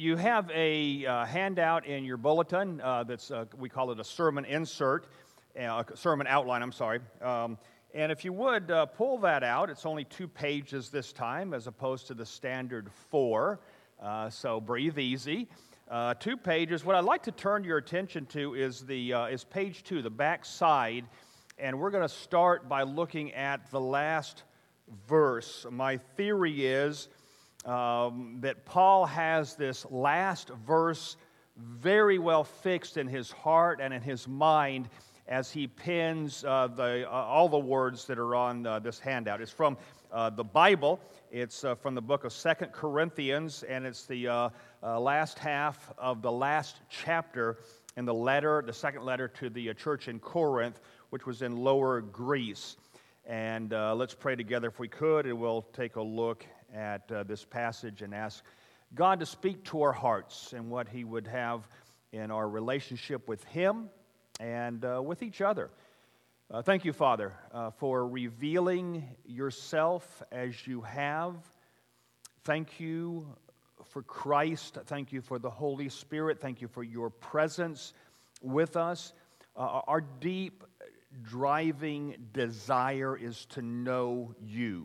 You have a handout in your bulletin that's, we call it a sermon insert, a sermon outline, I'm sorry. And if you would pull that out, it's only 2 pages this time as opposed to the standard 4, so breathe easy. 2 pages. What I'd like to turn your attention to is page 2, the back side, and we're going to start by looking at the last verse. My theory is that Paul has this last verse very well fixed in his heart and in his mind as he pens all the words that are on this handout. It's from the Bible. It's from the book of 2 Corinthians, and it's the last half of the last chapter in the second letter to the church in Corinth, which was in Lower Greece. And let's pray together if we could, and we'll take a look at this passage and ask God to speak to our hearts and what He would have in our relationship with Him and with each other. Thank you, Father, for revealing yourself as you have. Thank you for Christ. Thank you for the Holy Spirit. Thank you for your presence with us. Our deep driving desire is to know you,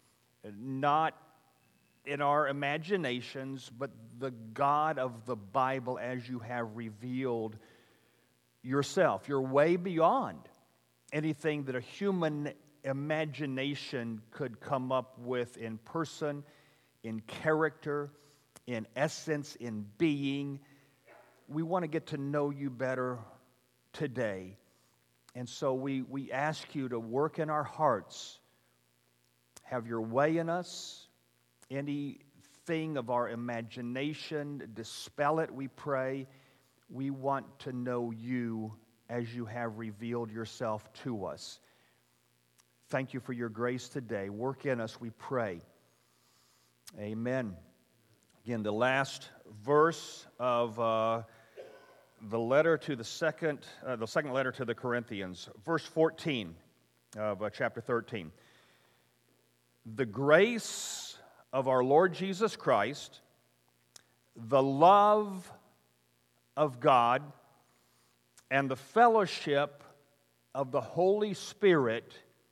not in our imaginations, but the God of the Bible as you have revealed yourself. You're way beyond anything that a human imagination could come up with in person, in character, in essence, in being. We want to get to know you better today. And so we ask you to work in our hearts, have your way in us. Anything of our imagination, dispel it, we pray. We want to know you as you have revealed yourself to us. Thank you for your grace today. Work in us, we pray. Amen. Again, the last verse of the letter to the second letter to the Corinthians, verse 14 of chapter 13. The grace of our Lord Jesus Christ, the love of God, and the fellowship of the Holy Spirit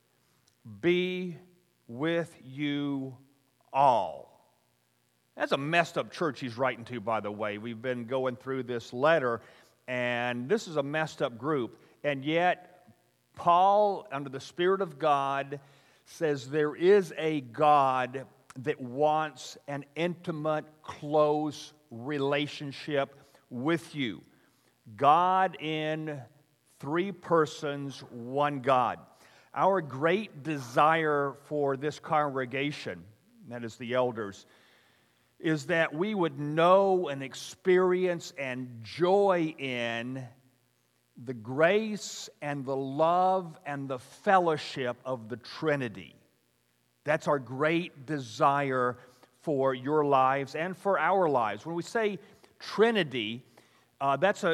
be with you all. That's a messed up church he's writing to, by the way. We've been going through this letter, and this is a messed up group. And yet, Paul, under the Spirit of God, says there is a God that wants an intimate, close relationship with you. God in 3 persons, one God. Our great desire for this congregation, that is the elders, is that we would know and experience and joy in the grace and the love and the fellowship of the Trinity. That's our great desire for your lives and for our lives. When we say Trinity, that's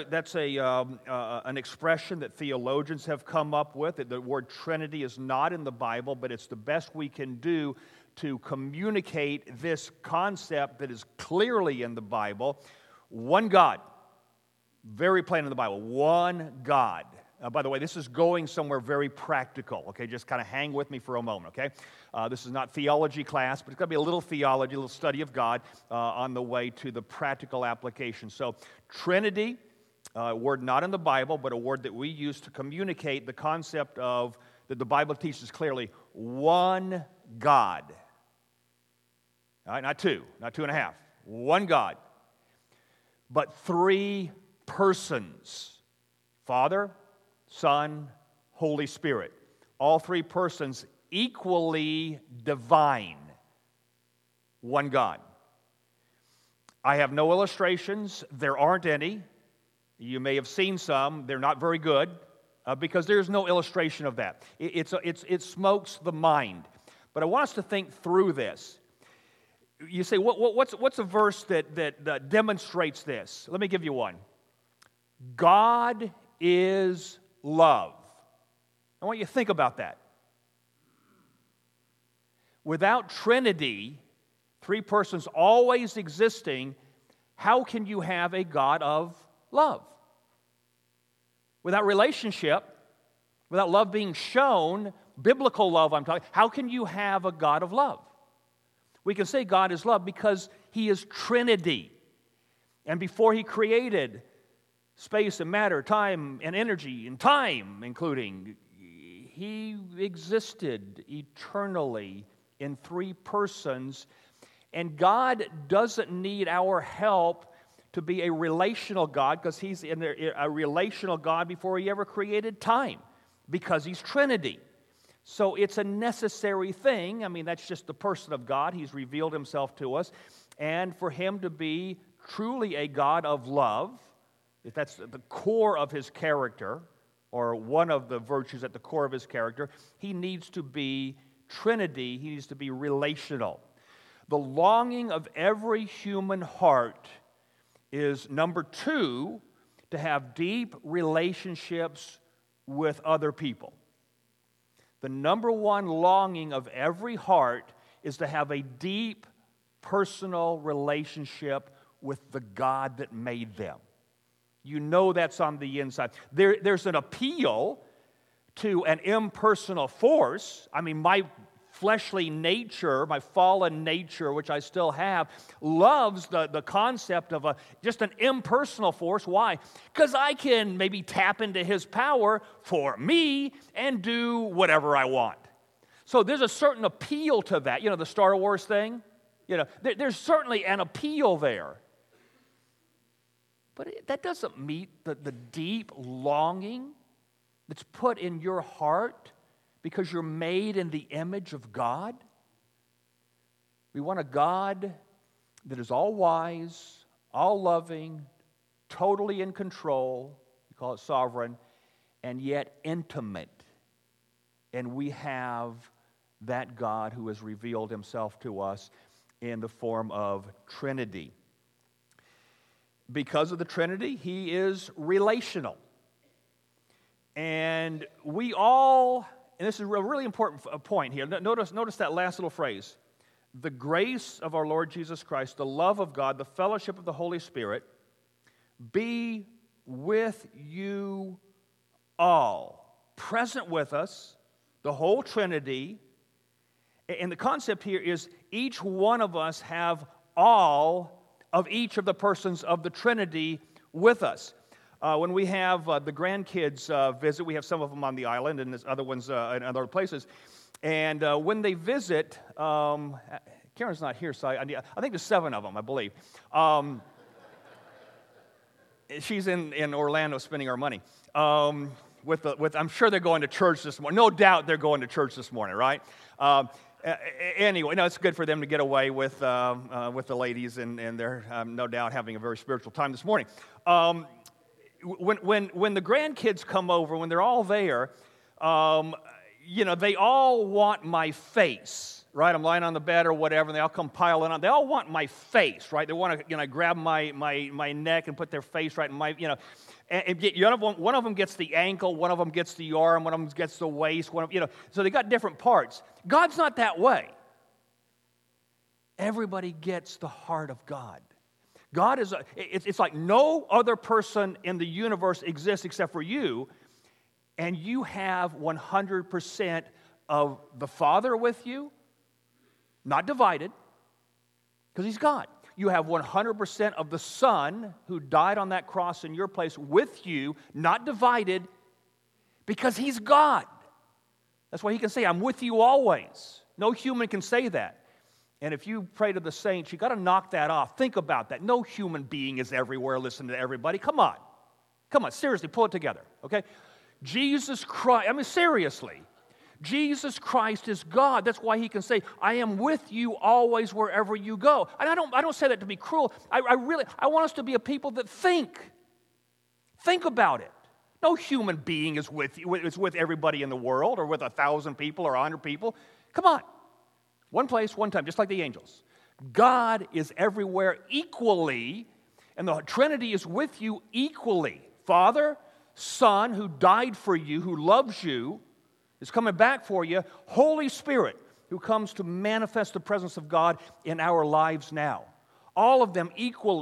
an expression that theologians have come up with. The word Trinity is not in the Bible, but it's the best we can do to communicate this concept that is clearly in the Bible. One God. Very plain in the Bible. One God. By the way, this is going somewhere very practical, okay? Just kind of hang with me for a moment, okay? This is not theology class, but it's going to be a little theology, a little study of God on the way to the practical application. So, Trinity, a word not in the Bible, but a word that we use to communicate the concept of, that the Bible teaches clearly, one God. All right, not 2, not 2.5. One God. But 3 persons. Father, Son, Holy Spirit. All 3 persons equally divine. One God. I have no illustrations. There aren't any. You may have seen some. They're not very good because there's no illustration of that. It smokes the mind. But I want us to think through this. You say, what's a verse that demonstrates this? Let me give you one. God is love. I want you to think about that. Without Trinity, 3 persons always existing, how can you have a God of love? Without relationship, without love being shown, biblical love I'm talking, how can you have a God of love? We can say God is love because He is Trinity. And before He created space and matter, time and energy, and time including, He existed eternally in three persons. And God doesn't need our help to be a relational God, because He's a relational God before He ever created time, because He's Trinity. So it's a necessary thing. I mean, that's just the person of God. He's revealed Himself to us. And for Him to be truly a God of love, if that's the core of His character, or one of the virtues at the core of His character, He needs to be Trinity. He needs to be relational. The longing of every human heart is, number two, to have deep relationships with other people. The number one longing of every heart is to have a deep personal relationship with the God that made them. You know that's on the inside. There's an appeal to an impersonal force. I mean, my fleshly nature, my fallen nature, which I still have, loves the concept of just an impersonal force. Why? Because I can maybe tap into His power for me and do whatever I want. So there's a certain appeal to that. You know, the Star Wars thing? You know, there's certainly an appeal there. But that doesn't meet the deep longing that's put in your heart because you're made in the image of God. We want a God that is all wise, all loving, totally in control, we call it sovereign, and yet intimate. And we have that God who has revealed Himself to us in the form of Trinity. Because of the Trinity, He is relational. And we all, and this is a really important point here. Notice that last little phrase. The grace of our Lord Jesus Christ, the love of God, the fellowship of the Holy Spirit, be with you all. Present with us, the whole Trinity. And the concept here is each one of us have all of each of the persons of the Trinity with us. When we have the grandkids visit, we have some of them on the island and there's other ones in other places. And when they visit, Karen's not here, so I think there's 7 of them, I believe. She's in Orlando spending our money. I'm sure they're going to church this morning. No doubt they're going to church this morning, right? Anyway, no, it's good for them to get away with the ladies, and they're no doubt having a very spiritual time this morning. When the grandkids come over, when they're all there, they all want my face, right? I'm lying on the bed or whatever, and they all come piling on. They all want my face, right? They want to, grab my neck and put their face right in my, and one of them gets the ankle, one of them gets the arm, one of them gets the waist, so they got different parts. God's not that way. Everybody gets the heart of God. God is, it's like no other person in the universe exists except for you, and you have 100% of the Father with you, not divided, because He's God. You have 100% of the Son who died on that cross in your place with you, not divided, because He's God. That's why He can say, I'm with you always. No human can say that. And if you pray to the saints, you got to knock that off. Think about that. No human being is everywhere, listening to everybody. Come on, seriously, pull it together, okay? Jesus Christ, seriously. Jesus Christ is God. That's why He can say, I am with you always wherever you go. And I don't say that to be cruel. I want us to be a people that think. Think about it. No human being is with you, is with everybody in the world, or with 1,000 people or 100 people. Come on. One place, one time, just like the angels. God is everywhere equally, and the Trinity is with you equally. Father, Son, who died for you, who loves you, is coming back for you. Holy Spirit, who comes to manifest the presence of God in our lives now. All of them equally.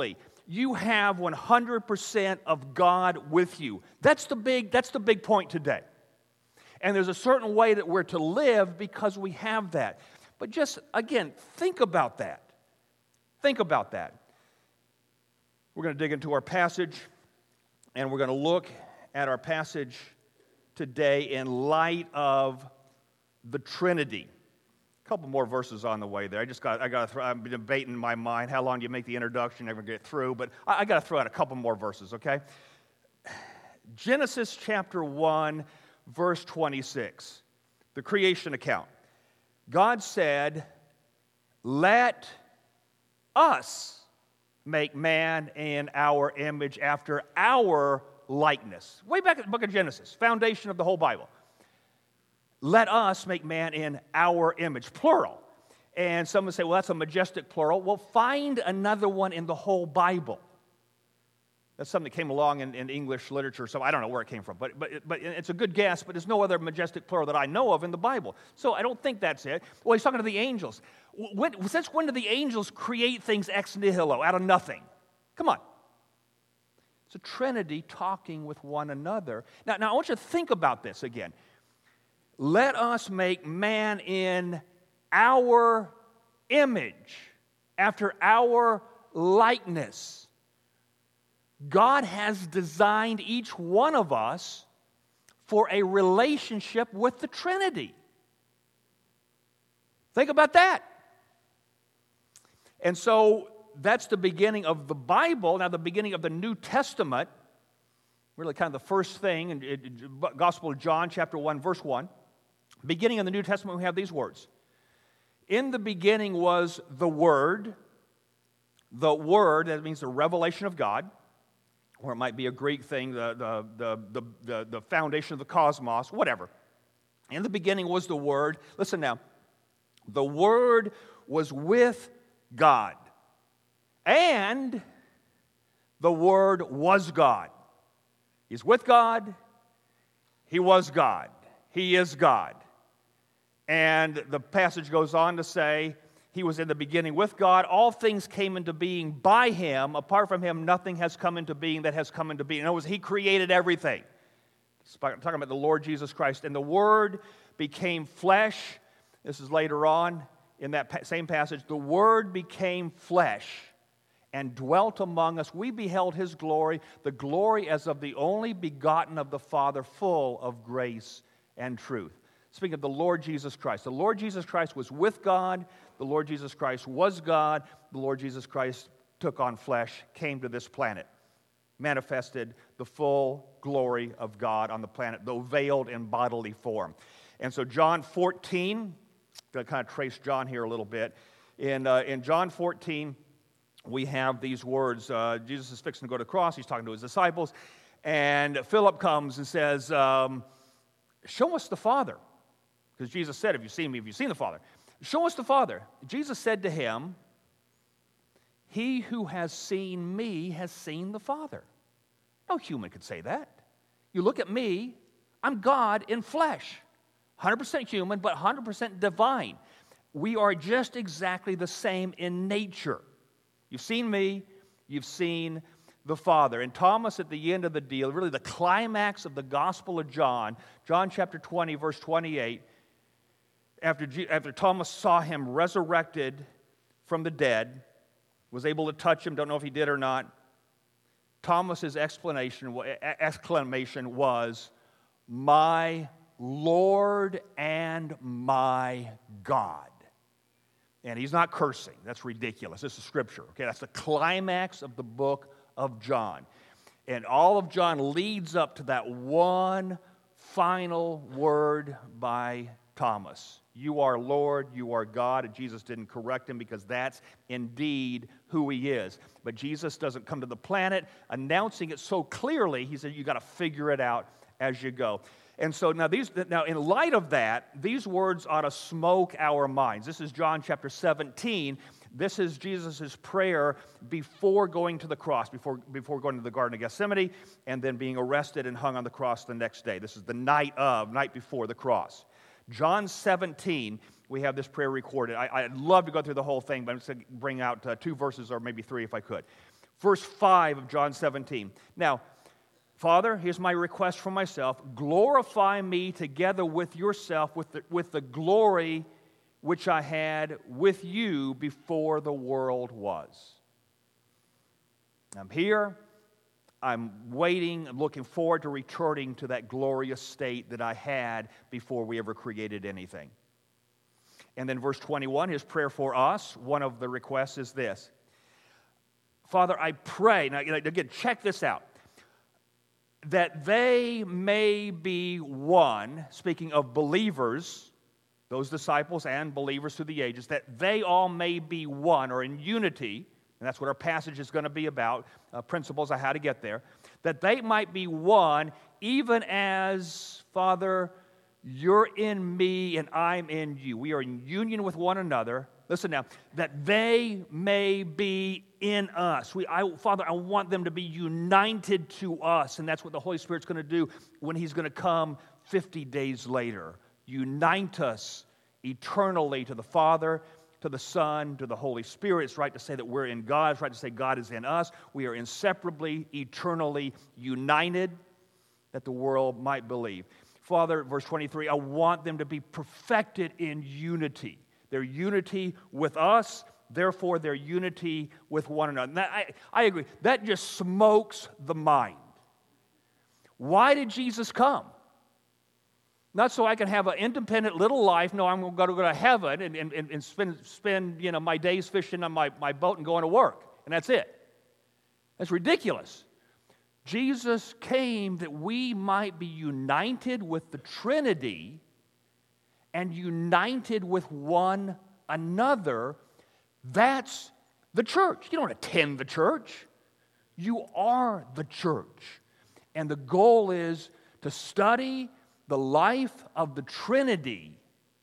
you have 100% of God with you. That's the big point today. And there's a certain way that we're to live because we have that. But just, again, think about that. Think about that. We're going to dig into our passage, and we're going to look at our passage today in light of the Trinity. A couple more verses on the way there. I've been debating in my mind how long do you make the introduction, never get through, but I got to throw out a couple more verses, okay? Genesis chapter 1, verse 26, the creation account. God said, "Let us make man in our image after our likeness." Way back in the book of Genesis, foundation of the whole Bible. Let us make man in our image, plural. And some would say, well, that's a majestic plural. Well, find another one in the whole Bible. That's something that came along in English literature, so I don't know where it came from. But it's a good guess, but there's no other majestic plural that I know of in the Bible. So I don't think that's it. Well, he's talking to the angels. Since when did the angels create things ex nihilo, out of nothing? Come on. It's a Trinity talking with one another. Now I want you to think about this again. Let us make man in our image, after our likeness. God has designed each one of us for a relationship with the Trinity. Think about that. And so that's the beginning of the Bible. Now, the beginning of the New Testament, really kind of the first thing in Gospel of John, chapter 1, verse 1. Beginning of the New Testament, we have these words. In the beginning was the Word. The Word, that means the revelation of God, or it might be a Greek thing, the foundation of the cosmos, whatever. In the beginning was the Word. Listen now. The Word was with God, and the Word was God. He's with God. He was God. He is God. And the passage goes on to say, He was in the beginning with God. All things came into being by Him. Apart from Him, nothing has come into being that has come into being. In other words, He created everything. I'm talking about the Lord Jesus Christ. And the Word became flesh. This is later on in that same passage. The Word became flesh and dwelt among us. We beheld His glory, the glory as of the only begotten of the Father, full of grace and truth. Speaking of the Lord Jesus Christ. The Lord Jesus Christ was with God. The Lord Jesus Christ was God. The Lord Jesus Christ took on flesh, came to this planet, manifested the full glory of God on the planet, though veiled in bodily form. And so John 14, I'm going to kind of trace John here a little bit. In John 14, we have these words. Jesus is fixing to go to the cross. He's talking to His disciples. And Philip comes and says, show us the Father. Because Jesus said, if you've seen me, you've seen the Father. Show us the Father. Jesus said to him, he who has seen me has seen the Father. No human could say that. You look at me, I'm God in flesh. 100% human, but 100% divine. We are just exactly the same in nature. You've seen me, you've seen the Father. And Thomas, at the end of the deal, really the climax of the Gospel of John, John chapter 20, verse 28, after Thomas saw Him resurrected from the dead, was able to touch Him, don't know if he did or not, Thomas's exclamation was, "My Lord and my God." And he's not cursing. That's ridiculous. This is Scripture. Okay, that's the climax of the book of John. And all of John leads up to that one final word by Thomas. You are Lord, you are God. And Jesus didn't correct him because that's indeed who He is. But Jesus doesn't come to the planet announcing it so clearly. He said, you got to figure it out as you go. And so now in light of that, these words ought to smoke our minds. This is John chapter 17. This is Jesus' prayer before going to the cross, before going to the Garden of Gethsemane, and then being arrested and hung on the cross the next day. This is the night before the cross. John 17, we have this prayer recorded. I'd love to go through the whole thing, but I'm just going to bring out two verses or maybe three if I could. Verse 5 of John 17. Now, Father, here's my request for myself. Glorify me together with yourself with the glory which I had with you before the world was. I'm here. I'm waiting. I'm looking forward to returning to that glorious state that I had before we ever created anything. And then verse 21, his prayer for us, one of the requests is this. Father, I pray, now again, check this out, that they may be one, speaking of believers, those disciples and believers through the ages, that they all may be one, or in unity, and that's what our passage is going to be about, principles on how to get there, that they might be one, even as, Father, you're in me and I'm in you. We are in union with one another. Listen now, that they may be in us. Father, I want them to be united to us, and that's what the Holy Spirit's going to do when He's going to come 50 days later. Unite us eternally to the Father, to the Son, to the Holy Spirit. It's right to say that we're in God. It's right to say God is in us. We are inseparably, eternally united, that the world might believe. Father, verse 23, I want them to be perfected in unity. Their unity with us, therefore their unity with one another. Now, I agree. That just smokes the mind. Why did Jesus come? Not so I can have an independent little life. No, I'm going to go to heaven and spend my days fishing on my boat and going to work. And that's it. That's ridiculous. Jesus came that we might be united with the Trinity and united with one another. That's the church. You don't attend the church. You are the church. And the goal is to study the life of the Trinity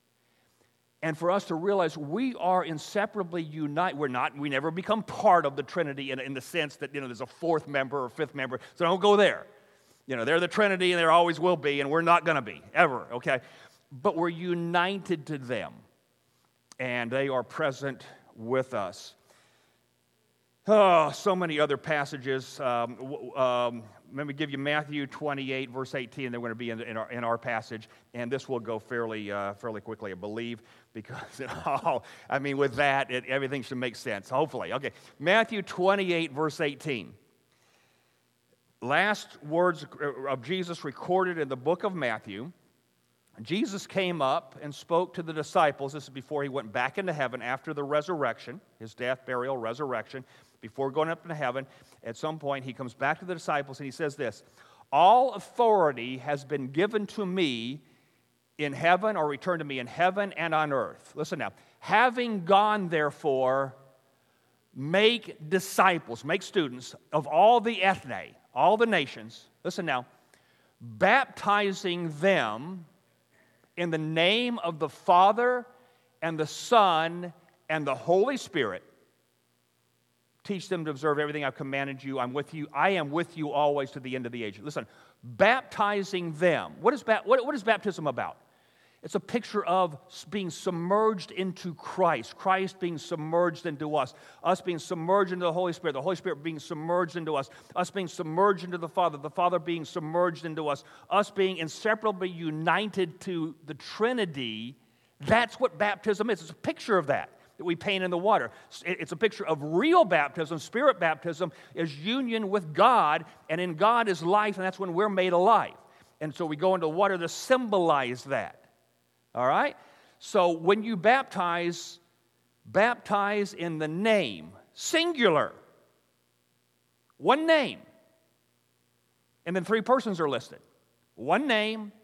and for us to realize we are inseparably united. We never become part of the Trinity in the sense that, there's a fourth member or fifth member, so don't go there. They're the Trinity and there always will be, and we're not going to be, ever, okay? But we're united to them, and they are present with us. Oh, so many other passages. Let me give you Matthew 28, verse 18. They're going to be in our passage, and this will go fairly quickly, I believe, because with that, everything should make sense, hopefully. Okay, Matthew 28, verse 18. Last words of Jesus recorded in the book of Matthew. Jesus came up and spoke to the disciples. This is before he went back into heaven after the resurrection, his death, burial, resurrection. Before going up into heaven, at some point, he comes back to the disciples and he says this, all authority has been given to me in heaven, or returned to me in heaven and on earth. Listen now. Having gone, therefore, make disciples, make students of all the ethne, all the nations. Listen now. Baptizing them in the name of the Father and the Son and the Holy Spirit. Teach them to observe everything I've commanded you. I'm with you. I am with you always to the end of the age. Listen, baptizing them. What is baptism about? It's a picture of being submerged into Christ. Christ being submerged into us. Us being submerged into the Holy Spirit. The Holy Spirit being submerged into us. Us being submerged into the Father. The Father being submerged into us. Us being inseparably united to the Trinity. That's what baptism is. It's a picture of that we paint in the water. It's a picture of real baptism. Spirit baptism is union with God, and in God is life, and that's when we're made alive. And so we go into the water to symbolize that. All right? So when you baptize in the name, singular, one name. And then 3 persons are listed. One name,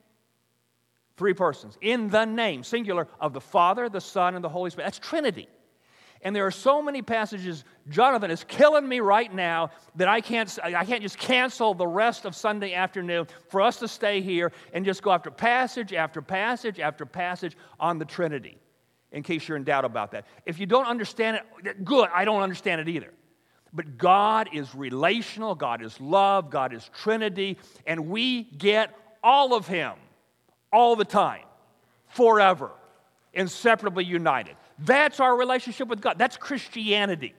3 persons. In the name, singular, of the Father, the Son, and the Holy Spirit. That's Trinity. And there are so many passages. Jonathan is killing me right now that I can't just cancel the rest of Sunday afternoon for us to stay here and just go after passage after passage after passage on the Trinity, in case you're in doubt about that. If you don't understand it, good, I don't understand it either. But God is relational, God is love, God is Trinity, and we get all of Him all the time, forever, inseparably united. That's our relationship with God. That's Christianity.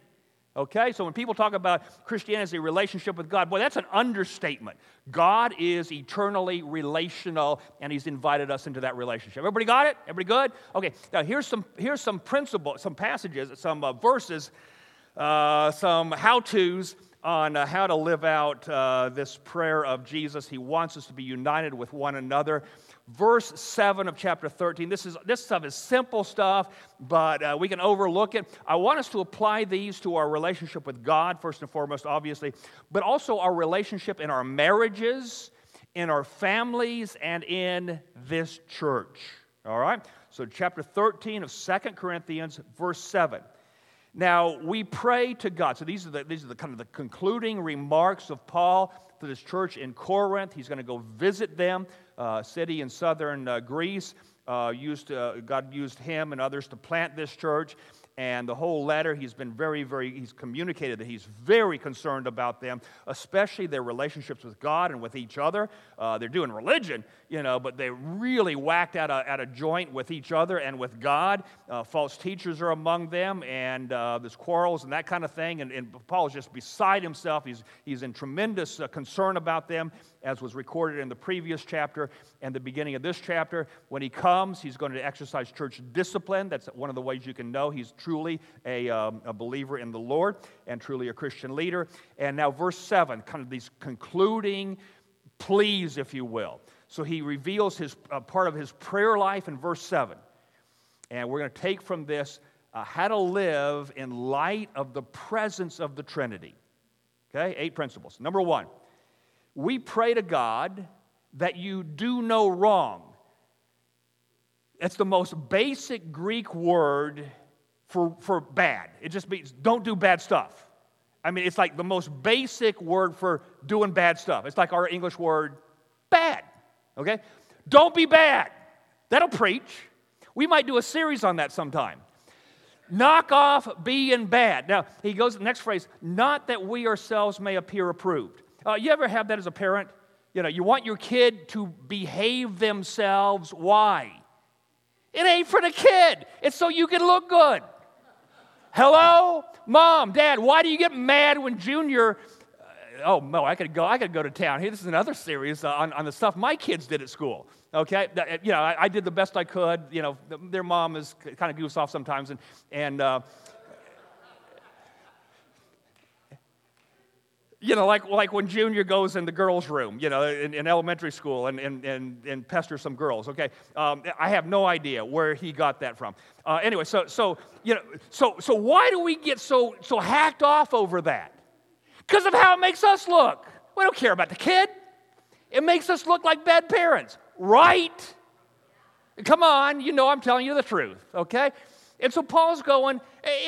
Okay, so when people talk about Christianity as a relationship with God, boy, that's an understatement. God is eternally relational, and He's invited us into that relationship. Everybody got it? Everybody good? Okay, now here's some principles, some passages, some verses, some how-tos on how to live out this prayer of Jesus. He wants us to be united with one another. Verse 7 of chapter 13, this stuff is simple stuff, but we can overlook it. I want us to apply these to our relationship with God, first and foremost, obviously, but also our relationship in our marriages, in our families, and in this church. All right? So chapter 13 of 2 Corinthians, verse 7. Now, we pray to God. So these are the kind of the concluding remarks of Paul to this church in Corinth. He's going to go visit them, city in southern Greece. God used him and others to plant this church. And the whole letter, he's communicated that he's very concerned about them, especially their relationships with God and with each other. They're doing religion, but they really whacked at a joint with each other and with God. False teachers are among them, and there's quarrels and that kind of thing. And Paul is just beside himself. He's in tremendous concern about them, as was recorded in the previous chapter and the beginning of this chapter. When he comes, he's going to exercise church discipline. That's one of the ways you can know he's truly a believer in the Lord and truly a Christian leader. And now verse 7, kind of these concluding pleas, if you will. So he reveals his part of his prayer life in verse 7. And we're going to take from this how to live in light of the presence of the Trinity. Okay, 8 principles. Number 1, we pray to God that you do no wrong. It's the most basic Greek word for bad. It just means don't do bad stuff. I mean, it's like the most basic word for doing bad stuff. It's like our English word bad, okay? Don't be bad. That'll preach. We might do a series on that sometime. Knock off being bad. Now, he goes to the next phrase, not that we ourselves may appear approved. You ever have that as a parent? You want your kid to behave themselves. Why? It ain't for the kid. It's so you can look good. Hello? Mom, Dad, why do you get mad when Junior... I could go to town. Hey, this is another series on the stuff my kids did at school. Okay? I did the best I could. Their mom is kind of goofs off sometimes. And like when Junior goes in the girls' room, in elementary school and pesters some girls, okay? I have no idea where he got that from. Anyway, so why do we get so hacked off over that? Because of how it makes us look. We don't care about the kid. It makes us look like bad parents, right? Come on, I'm telling you the truth, okay? And so Paul's going,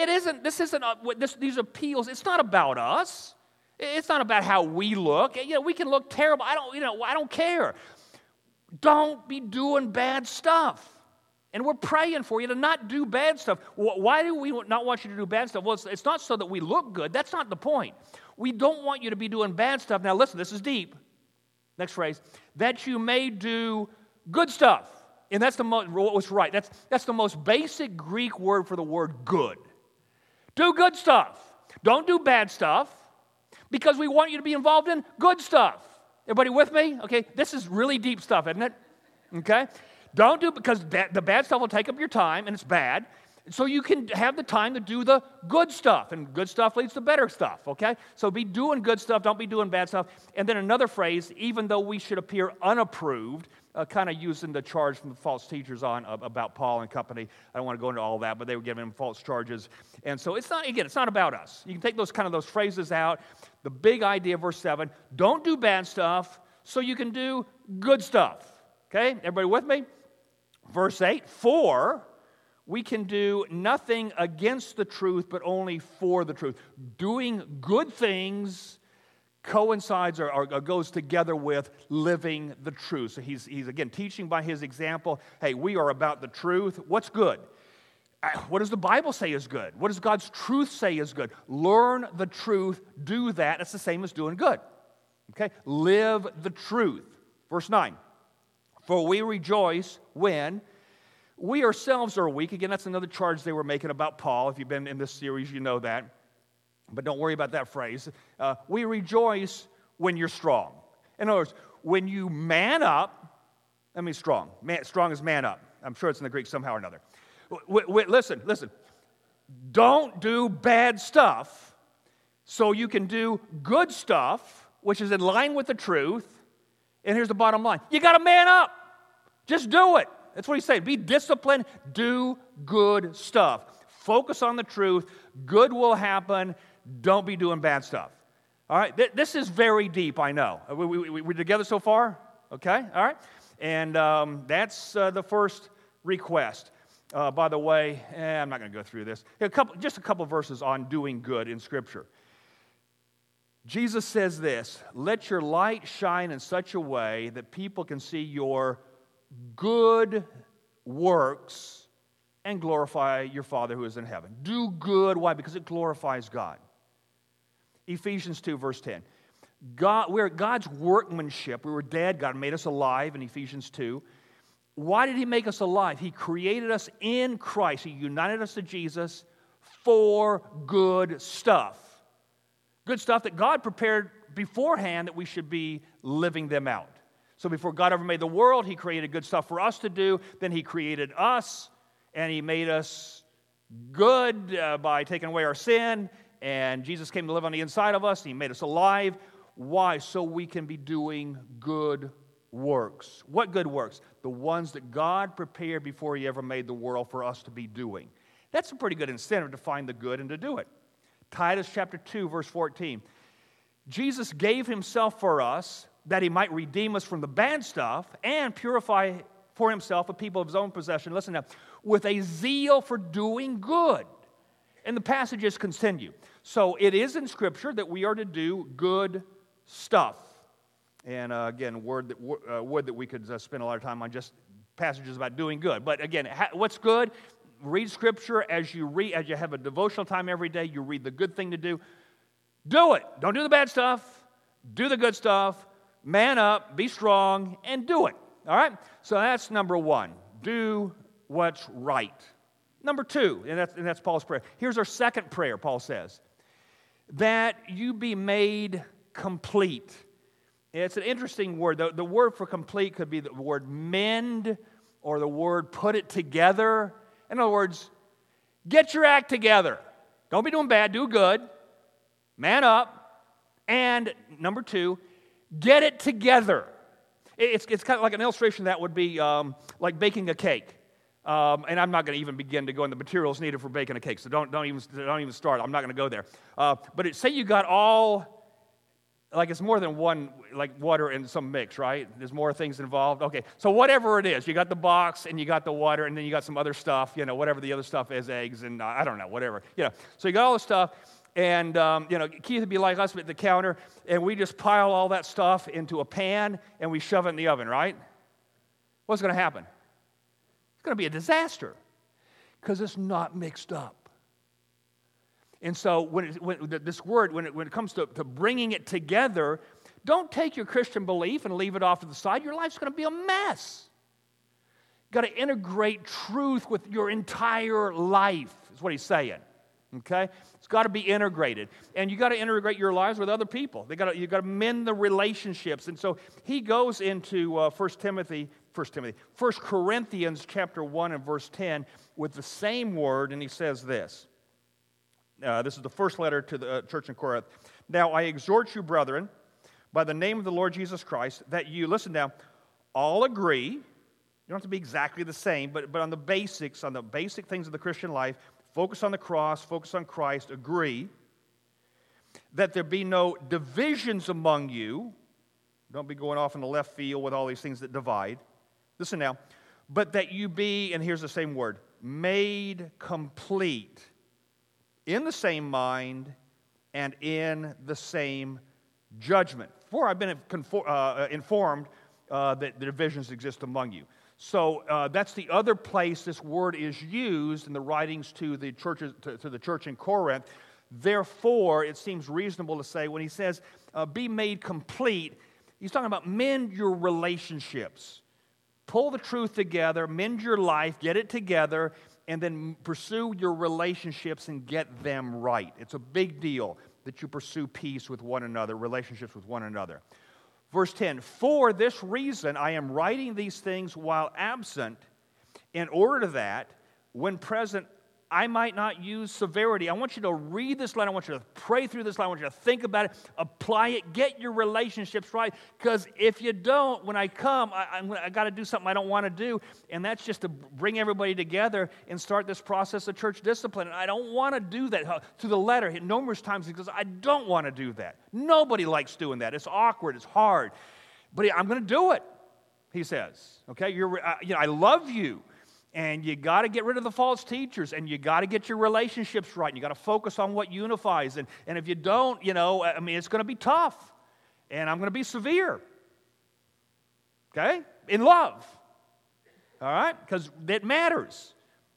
these appeals, it's not about us. It's not about how we look. We can look terrible. I don't care. Don't be doing bad stuff. And we're praying for you to not do bad stuff. Why do we not want you to do bad stuff? Well, it's not so that we look good. That's not the point. We don't want you to be doing bad stuff. Now listen, this is deep. Next phrase. That you may do good stuff. And that's what's right. That's the most basic Greek word for the word good. Do good stuff. Don't do bad stuff. Because we want you to be involved in good stuff. Everybody with me? Okay, this is really deep stuff, isn't it? Okay? Don't do, because the bad stuff will take up your time, and it's bad. So you can have the time to do the good stuff, and good stuff leads to better stuff, okay? So be doing good stuff, don't be doing bad stuff. And then another phrase, even though we should appear unapproved, kind of using the charge from the false teachers about Paul and company. I don't want to go into all that, but they were giving him false charges. And so it's not about us. You can take those phrases out. The big idea of verse 7, don't do bad stuff so you can do good stuff. Okay? Everybody with me? Verse 8, for we can do nothing against the truth, but only for the truth. Doing good things coincides or goes together with living the truth. So he's again teaching by his example. Hey, we are about the truth. What's good? What does the Bible say is good? What does God's truth say is good? Learn the truth, do that. It's the same as doing good. Okay? Live the truth. Verse 9. For we rejoice when we ourselves are weak. Again, that's another charge they were making about Paul. If you've been in this series, you know that. but don't worry about that phrase. We rejoice when you're strong. In other words, when you man up, I mean strong. Strong is man up. I'm sure it's in the Greek somehow or another. Listen. Don't do bad stuff so you can do good stuff, which is in line with the truth. And here's the bottom line. You got to man up. Just do it. That's what he's saying. Be disciplined. Do good stuff. Focus on the truth. Good will happen. Don't be doing bad stuff. All right? This is very deep, I know. We together so far? Okay? All right? And that's the first request. By the way, I'm not going to go through this. Just a couple verses on doing good in Scripture. Jesus says this, let your light shine in such a way that people can see your good works and glorify your Father who is in heaven. Do good. Why? Because it glorifies God. Ephesians 2, verse 10. We're God's workmanship. We were dead. God made us alive in Ephesians 2. Why did He make us alive? He created us in Christ. He united us to Jesus for good stuff. Good stuff that God prepared beforehand that we should be living them out. So before God ever made the world, He created good stuff for us to do. Then He created us, and He made us good by taking away our sin. And Jesus came to live on the inside of us, and He made us alive. Why? So we can be doing good works. What good works? The ones that God prepared before He ever made the world for us to be doing. That's a pretty good incentive to find the good and to do it. Titus chapter 2, verse 14. Jesus gave Himself for us that He might redeem us from the bad stuff and purify for Himself a people of His own possession. Listen now, with a zeal for doing good. And the passages continue. So it is in Scripture that we are to do good stuff. And again, would that we could spend a lot of time on just passages about doing good. But again, what's good? Read Scripture as you have a devotional time every day. You read the good thing to do. Do it. Don't do the bad stuff. Do the good stuff. Man up. Be strong. And do it. All right? So that's number one. Do what's right. Number two, and that's Paul's prayer. Here's our second prayer, Paul says. That you be made complete. It's an interesting word. The word for complete could be the word mend or the word put it together. In other words, get your act together. Don't be doing bad, do good. Man up. And number two, get it together. It's kind of like an illustration that would be like baking a cake. And I'm not going to even begin to go into the materials needed for baking a cake, so don't even start. I'm not going to go there. But say you got all, like it's more than one, like water and some mix, right? There's more things involved. Okay, so whatever it is, you got the box and you got the water and then you got some other stuff, whatever the other stuff is, eggs and I don't know, whatever. So you got all the stuff and, Keith would be like us at the counter and we just pile all that stuff into a pan and we shove it in the oven, right? What's going to happen? It's going to be a disaster because it's not mixed up. And so when it comes to bringing it together, don't take your Christian belief and leave it off to the side. Your life's going to be a mess. You've got to integrate truth with your entire life, is what he's saying. Okay? It's got to be integrated. And you got to integrate your lives with other people. You've got to mend the relationships. And so he goes into 1 Corinthians chapter 1 and verse 10 with the same word, and he says this. This is the first letter to the church in Corinth. Now I exhort you, brethren, by the name of the Lord Jesus Christ, that you, listen now, all agree. You don't have to be exactly the same, but on the basic things of the Christian life, focus on the cross, focus on Christ, agree that there be no divisions among you. Don't be going off in the left field with all these things that divide. Listen now, but that you be, and here's the same word, made complete in the same mind and in the same judgment. For I've been informed that the divisions exist among you. So that's the other place this word is used in the writings to the churches, to the church in Corinth. Therefore, it seems reasonable to say when he says be made complete, he's talking about mend your relationships. Pull the truth together, mend your life, get it together, and then pursue your relationships and get them right. It's a big deal that you pursue peace with one another, relationships with one another. Verse 10, for this reason I am writing these things while absent, in order that, when present, I might not use severity. I want you to read this letter. I want you to pray through this letter. I want you to think about it, apply it, get your relationships right. Because if you don't, when I come, I got to do something I don't want to do. And that's just to bring everybody together and start this process of church discipline. And I don't want to do that to the letter numerous times because I don't want to do that. Nobody likes doing that. It's awkward. It's hard. But I'm going to do it, he says. Okay, I love you. And you got to get rid of the false teachers, and you got to get your relationships right, and you got to focus on what unifies. And if you don't, it's going to be tough, and I'm going to be severe. Okay? In love. All right? Because it matters.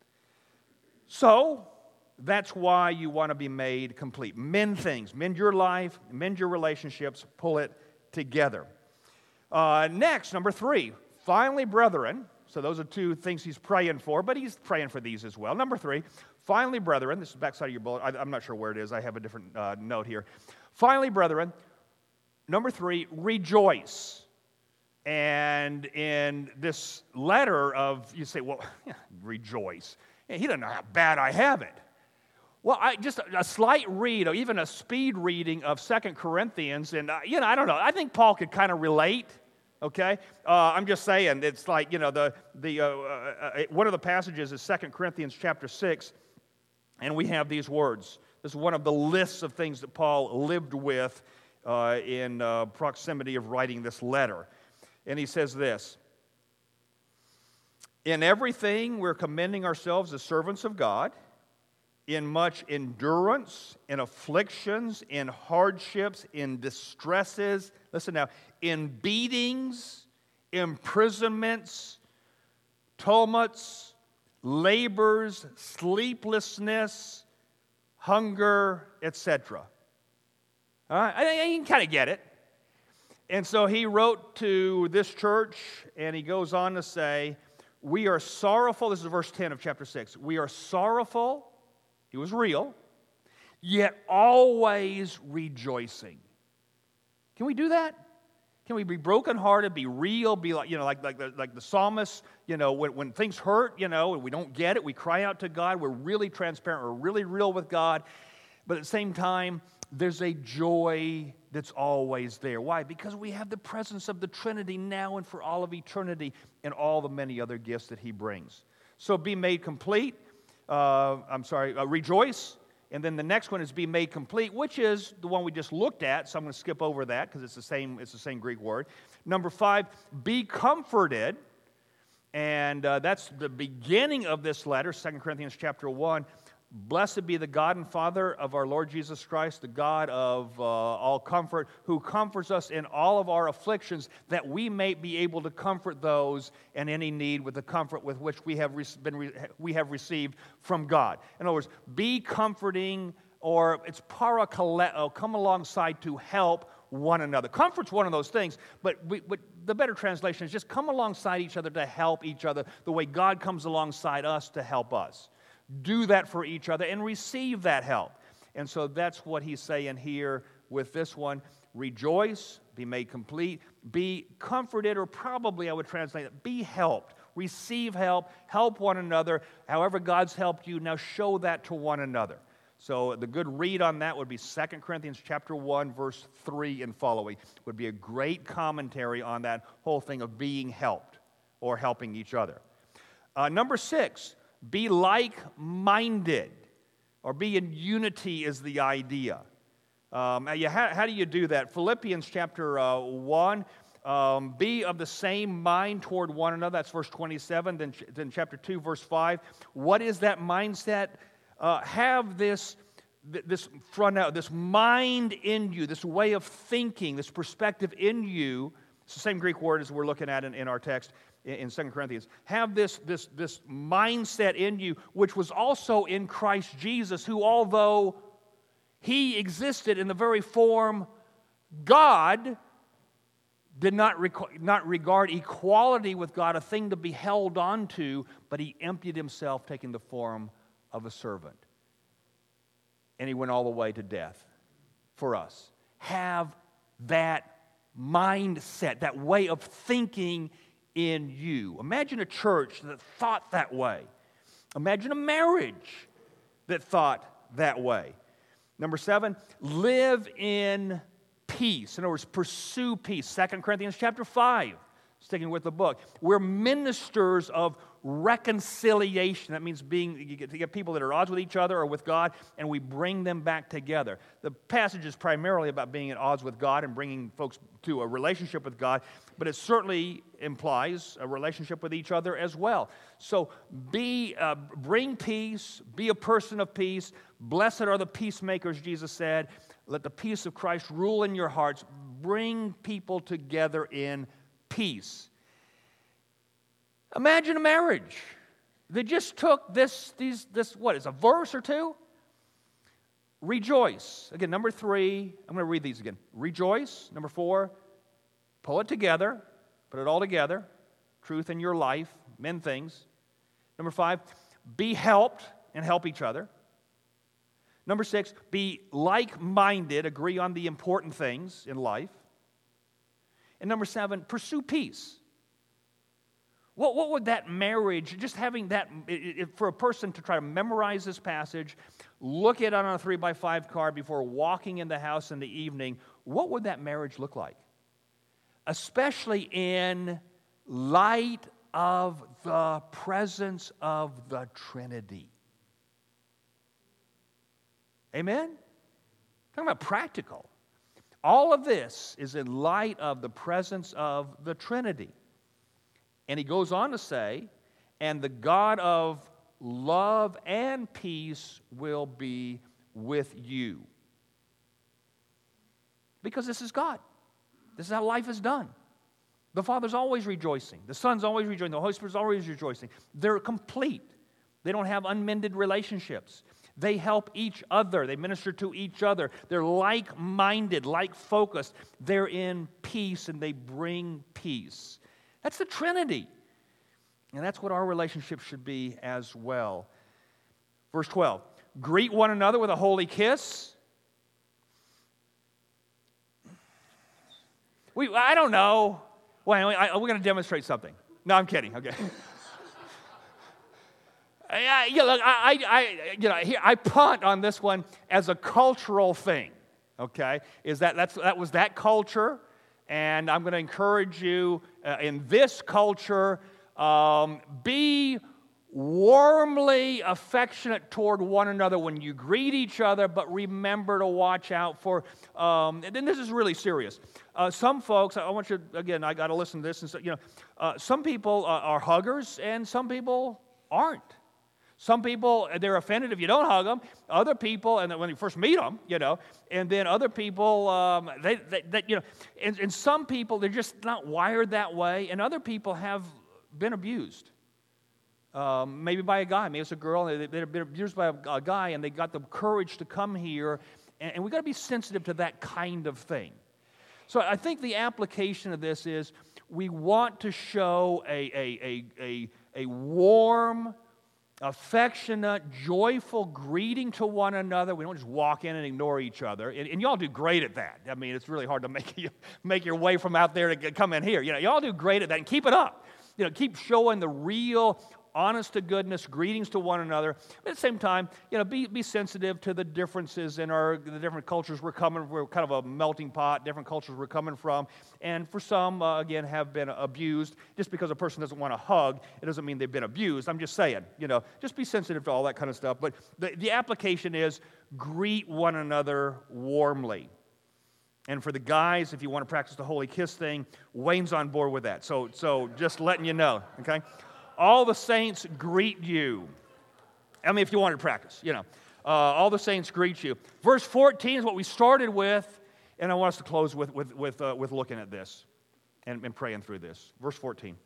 So, that's why you want to be made complete. Mend things. Mend your life. Mend your relationships. Pull it together. Next, number 3. Finally, brethren. So those are 2 things he's praying for, but he's praying for these as well. Number 3, finally, brethren, this is the backside of your bullet. I'm not sure where it is. I have a different note here. Finally, brethren, number 3, rejoice. And in this letter you say, well, rejoice. He doesn't know how bad I have it. Well, just a slight read, or even a speed reading of 2 Corinthians, and, I don't know. I think Paul could kind of relate. Okay, I'm just saying, it's like, one of the passages is 2 Corinthians chapter 6, and we have these words. This is one of the lists of things that Paul lived with in proximity of writing this letter. And he says this, in everything we're commending ourselves as servants of God, in much endurance, in afflictions, in hardships, in distresses, listen now, in beatings, imprisonments, tumults, labors, sleeplessness, hunger, etc. All right, I you can kind of get it. And so he wrote to this church, and he goes on to say, we are sorrowful. This is verse 10 of chapter 6. We are sorrowful. He was real, yet always rejoicing. Can we do that? Can we be brokenhearted, be real, be like, like the psalmist, when things hurt, and we don't get it, we cry out to God, we're really transparent, we're really real with God, but at the same time, there's a joy that's always there. Why? Because we have the presence of the Trinity now and for all of eternity and all the many other gifts that he brings. So be made complete. Rejoice. And then the next one is be made complete, which is the one we just looked at. So I'm going to skip over that because it's the same Greek word. Number 5, be comforted. And that's the beginning of this letter, 2 Corinthians chapter 1. Blessed be the God and Father of our Lord Jesus Christ, the God of all comfort, who comforts us in all of our afflictions, that we may be able to comfort those in any need with the comfort with which we have received from God. In other words, be comforting, or it's parakaleo, come alongside to help one another. Comfort's one of those things, but the better translation is just come alongside each other to help each other the way God comes alongside us to help us. Do that for each other and receive that help. And so that's what he's saying here with this one. Rejoice, be made complete, be comforted, or probably I would translate it, be helped. Receive help, help one another. However God's helped you, now show that to one another. So the good read on that would be 2 Corinthians chapter 1, verse 3 and following. Would be a great commentary on that whole thing of being helped or helping each other. Number 6, be like-minded, or be in unity is the idea. How do you do that? Philippians chapter 1, be of the same mind toward one another. That's verse 27. Then chapter 2, verse 5. What is that mindset? Have this front out, this mind in you, this way of thinking, this perspective in you. It's the same Greek word as we're looking at in our text in 2 Corinthians. Have this mindset in you, which was also in Christ Jesus, who, although he existed in the very form God, did not regard equality with God a thing to be held on to, but he emptied himself, taking the form of a servant. And he went all the way to death for us. Have that mindset, that way of thinking in you. Imagine a church that thought that way. Imagine a marriage that thought that way. Number 7, live in peace. In other words, pursue peace. 2 Corinthians chapter 5, sticking with the book. We're ministers of reconciliation. That means you get people that are at odds with each other or with God, and we bring them back together. The passage is primarily about being at odds with God and bringing folks to a relationship with God, but it certainly implies a relationship with each other as well. So bring peace, be a person of peace. Blessed are the peacemakers, Jesus said. Let the peace of Christ rule in your hearts. Bring people together in peace. Imagine a marriage that just took this, what is a verse or two? Rejoice. Again, number 3, I'm going to read these again. Rejoice. Number 4, pull it together, put it all together. Truth in your life, men things. Number 5, be helped and help each other. Number 6, be like-minded, agree on the important things in life. And number 7, pursue peace. What would that marriage, just having that, for a person to try to memorize this passage, look at it on a 3x5 card before walking in the house in the evening, what would that marriage look like? Especially in light of the presence of the Trinity. Amen? Talking about practical. All of this is in light of the presence of the Trinity. And he goes on to say, and the God of love and peace will be with you. Because this is God. This is how life is done. The Father's always rejoicing. The Son's always rejoicing. The Holy Spirit's always rejoicing. They're complete. They don't have unmended relationships. They help each other. They minister to each other. They're like-minded, like-focused. They're in peace, and they bring peace. That's the Trinity. And that's what our relationship should be as well. Verse 12, greet one another with a holy kiss. I don't know. Well, we're going to demonstrate something. No, I'm kidding. Okay. Look, I punt on this one as a cultural thing. Okay, that was that culture. And I'm going to encourage you in this culture, be warmly affectionate toward one another when you greet each other, but remember to watch out for, and then this is really serious. Some folks, I want you, again, I got to listen to this, and so, some people are huggers and some people aren't. Some people, they're offended if you don't hug them. Other people, and when you first meet them, and then other people, and some people, they're just not wired that way, and other people have been abused. Maybe by a guy, maybe it's a girl, and they've been abused by a guy, and they got the courage to come here, and we've got to be sensitive to that kind of thing. So I think the application of this is we want to show a warm, affectionate, joyful greeting to one another. We don't just walk in and ignore each other. And y'all do great at that. I mean, it's really hard to make your way from out there to come in here. Y'all do great at that, and keep it up. Keep showing the real, honest-to-goodness greetings to one another. But at the same time, be sensitive to the differences in the different cultures we're kind of a melting pot, different cultures we're coming from. And for some, again, have been abused. Just because a person doesn't want to hug, it doesn't mean they've been abused. I'm just saying, just be sensitive to all that kind of stuff. But the application is greet one another warmly. And for the guys, if you want to practice the holy kiss thing, Wayne's on board with that. So just letting you know, okay? All the saints greet you. I mean, if you want to practice, all the saints greet you. Verse 14 is what we started with, and I want us to close with looking at this and praying through this. Verse 14.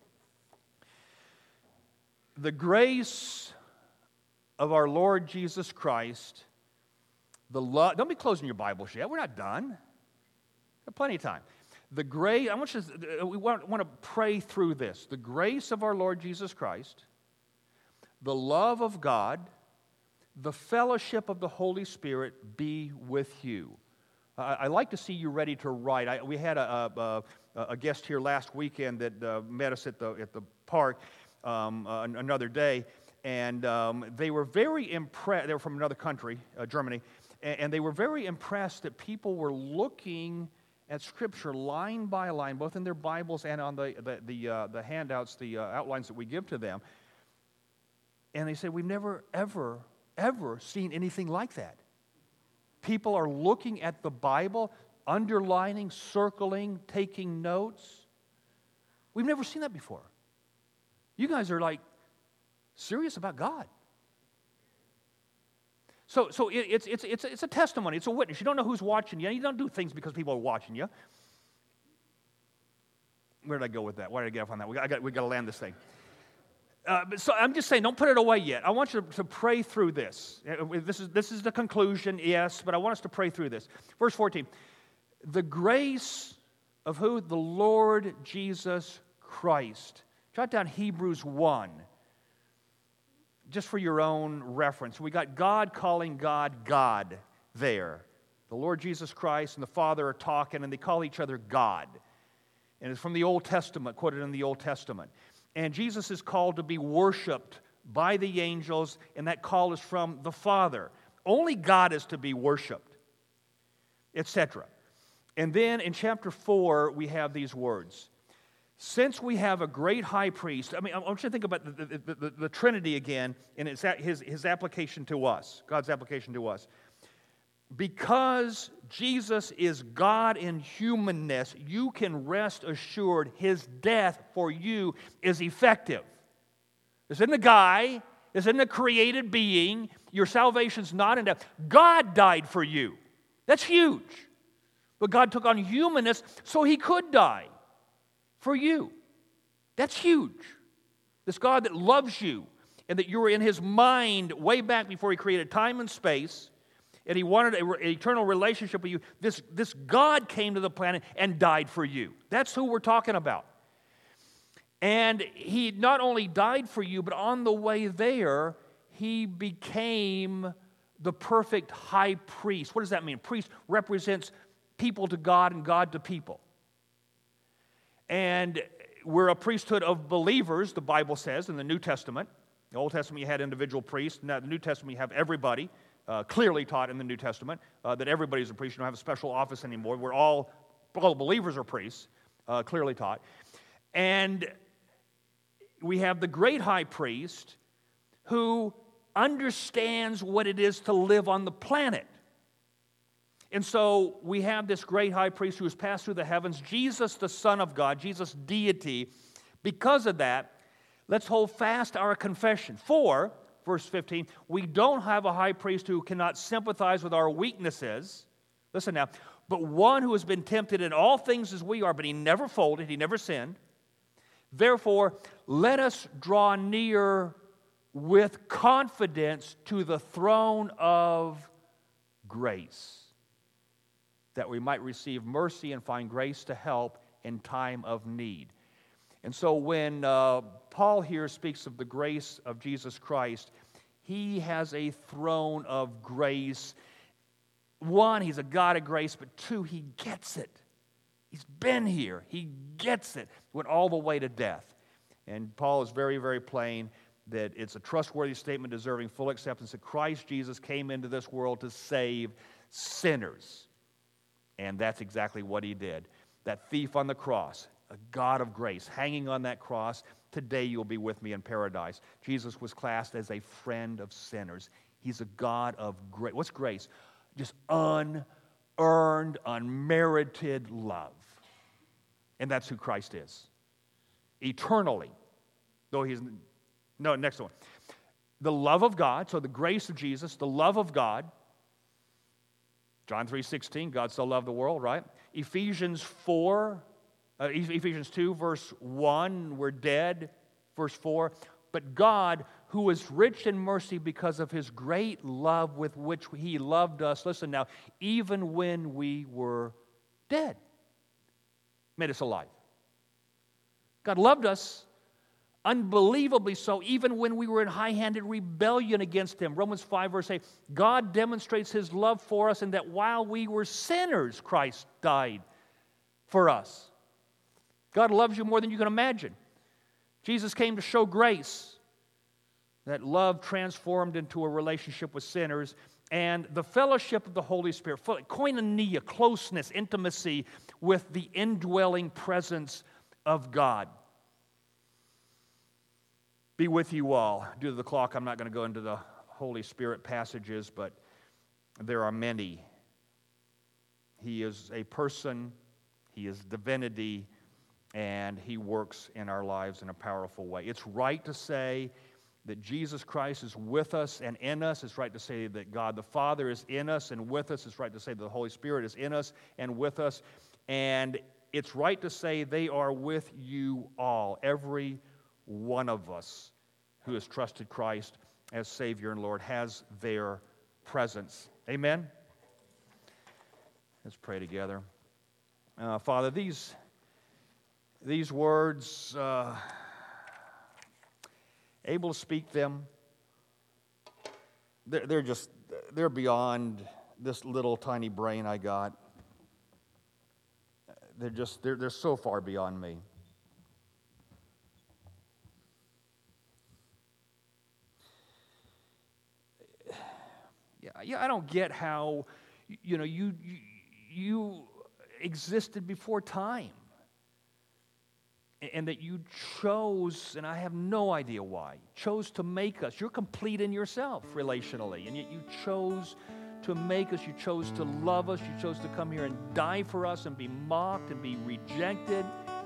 The grace of our Lord Jesus Christ, the love. Don't be closing your Bibles yet. We're not done. Plenty of time. We want to pray through this. The grace of our Lord Jesus Christ, the love of God, the fellowship of the Holy Spirit be with you. I like to see you ready to write. We had a guest here last weekend that met us at the park another day, and they were very impressed. They were from another country, Germany, and they were very impressed that people were looking at Scripture line by line, both in their Bibles and on the handouts, the outlines that we give to them. And they said, we've never, ever, ever seen anything like that. People are looking at the Bible, underlining, circling, taking notes. We've never seen that before. You guys are like serious about God. So it's a testimony. It's a witness. You don't know who's watching you. You don't do things because people are watching you. Where did I go with that? Why did I get off on that? We got to land this thing. So I'm just saying, don't put it away yet. I want you to pray through this. This is the conclusion, yes, but I want us to pray through this. Verse 14. The grace of who? The Lord Jesus Christ. Jot down Hebrews 1. Just for your own reference. We got God calling God, God there. The Lord Jesus Christ and the Father are talking, and they call each other God. And it's from the Old Testament, quoted in the Old Testament. And Jesus is called to be worshiped by the angels, and that call is from the Father. Only God is to be worshiped, etc. And then in chapter 4, we have these words. Since we have a great high priest, I want you to think about the Trinity again, and it's his application to us, God's application to us. Because Jesus is God in humanness, you can rest assured His death for you is effective. This isn't a guy. This isn't a created being. Your salvation's not in death. God died for you. That's huge. But God took on humanness so He could die for you. That's huge. This God that loves you and that you were in His mind way back before He created time and space, and He wanted an eternal relationship with you. This God came to the planet and died for you. That's who we're talking about. And He not only died for you, but on the way there, He became the perfect high priest. What does that mean? Priest represents people to God and God to people. And we're a priesthood of believers, the Bible says, in the New Testament. In the Old Testament, you had individual priests. Now, in the New Testament, you have everybody. Clearly taught in the New Testament that everybody's a priest. You don't have a special office anymore. We're all believers are priests, clearly taught. And we have the great high priest who understands what it is to live on the planet. And so we have this great high priest who has passed through the heavens, Jesus, the Son of God, Jesus, deity. Because of that, let's hold fast our confession. For verse 15, we don't have a high priest who cannot sympathize with our weaknesses. Listen now. But one who has been tempted in all things as we are, but He never folded, He never sinned. Therefore, let us draw near with confidence to the throne of grace, that we might receive mercy and find grace to help in time of need. And so when Paul here speaks of the grace of Jesus Christ, He has a throne of grace. One, He's a God of grace, but two, He gets it. He's been here. He gets it. Went all the way to death. And Paul is very, very plain that it's a trustworthy statement deserving full acceptance that Christ Jesus came into this world to save sinners. And that's exactly what He did. That thief on the cross, a God of grace, hanging on that cross, today you'll be with me in paradise. Jesus was classed as a friend of sinners. He's a God of grace. What's grace? Just unearned, unmerited love. And that's who Christ is. Eternally. Though He's... No, next one. The love of God, so the grace of Jesus, the love of God. John 3:16, God so loved the world, right? Ephesians 2, verse 1, we're dead. Verse 4, but God, who is rich in mercy because of His great love with which He loved us, listen now, even when we were dead. made us alive. God loved us unbelievably so, even when we were in high-handed rebellion against Him. Romans 5, verse 8, God demonstrates His love for us in that while we were sinners, Christ died for us. God loves you more than you can imagine. Jesus came to show grace. That love transformed into a relationship with sinners, and the fellowship of the Holy Spirit, koinonia, closeness, intimacy with the indwelling presence of God. Be with you all. Due to the clock, I'm not going to go into the Holy Spirit passages, but there are many. He is a person, He is divinity, and He works in our lives in a powerful way. It's right to say that Jesus Christ is with us and in us. It's right to say that God the Father is in us and with us. It's right to say that the Holy Spirit is in us and with us. And it's right to say they are with you all, every one of us who has trusted Christ as Savior and Lord has their presence. Amen? Let's pray together. Father, these words, able to speak them, they're beyond this little tiny brain I got. They're so far beyond me. Yeah, I don't get how, you existed before time. And that you chose, and I have no idea why, chose to make us. You're complete in yourself relationally, and yet you chose to make us. You chose to love us. You chose to come here and die for us and be mocked and be rejected.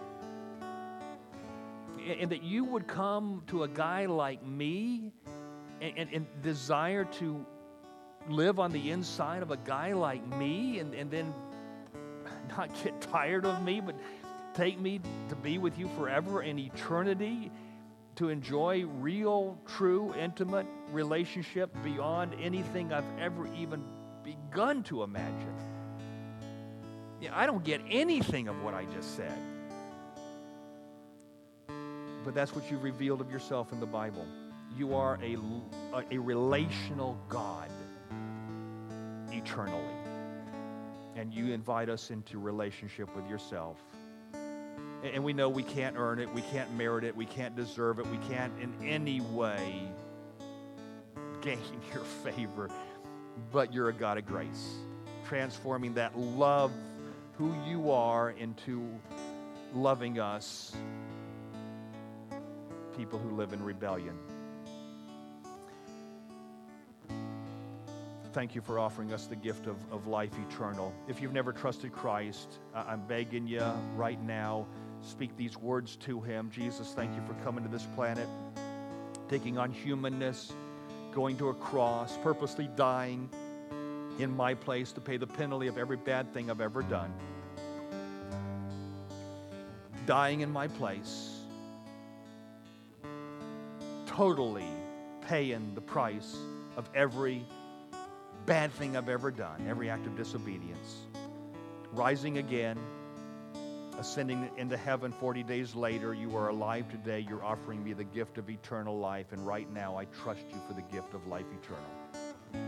And that you would come to a guy like me and desire to live on the inside of a guy like me and then not get tired of me, but take me to be with you forever in eternity, to enjoy real, true, intimate relationship beyond anything I've ever even begun to imagine. Yeah, I don't get anything of what I just said. But that's what you've revealed of yourself in the Bible. You are a relational God eternally. And you invite us into relationship with yourself. And we know we can't earn it, we can't merit it, we can't deserve it, we can't in any way gain your favor. But you're a God of grace, transforming that love, who you are, into loving us, people who live in rebellion. Thank you for offering us the gift of life eternal. If you've never trusted Christ, I'm begging you right now, speak these words to Him. Jesus, thank you for coming to this planet, taking on humanness, going to a cross, purposely dying in my place to pay the penalty of every bad thing I've ever done. Dying in my place, totally paying the price of every bad thing I've ever done, every act of disobedience. Rising again, ascending into heaven 40 days later, you are alive today. You're offering me the gift of eternal life, and right now I trust you for the gift of life eternal.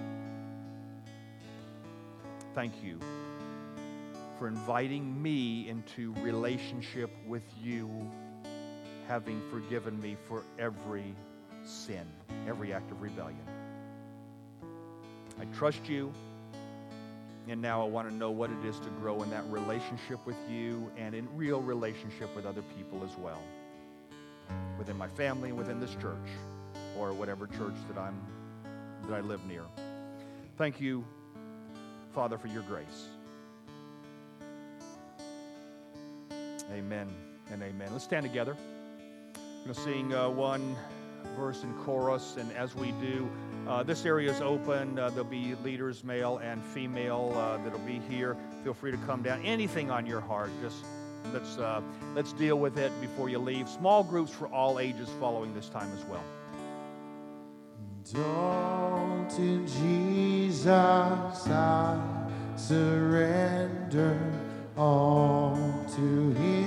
Thank you for inviting me into relationship with you, having forgiven me for every sin, every act of rebellion. I trust you. And now I want to know what it is to grow in that relationship with you and in real relationship with other people as well, within my family and within this church or whatever church that I live near. Thank you, Father, for your grace. Amen and amen. Let's stand together. I'm going to sing one verse in chorus, and as we do, this area is open. There'll be leaders, male and female, that'll be here. Feel free to come down. Anything on your heart, just let's deal with it before you leave. Small groups for all ages following this time as well. Don't in Jesus I surrender all to Him.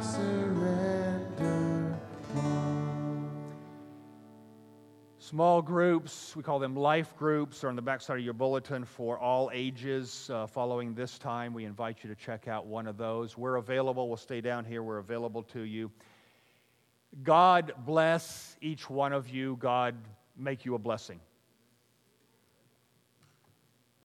surrender all. Small groups, we call them life groups, are on the backside of your bulletin for all ages. Following this time, we invite you to check out one of those. We're available. We'll stay down here. We're available to you. God bless each one of you. God make you a blessing.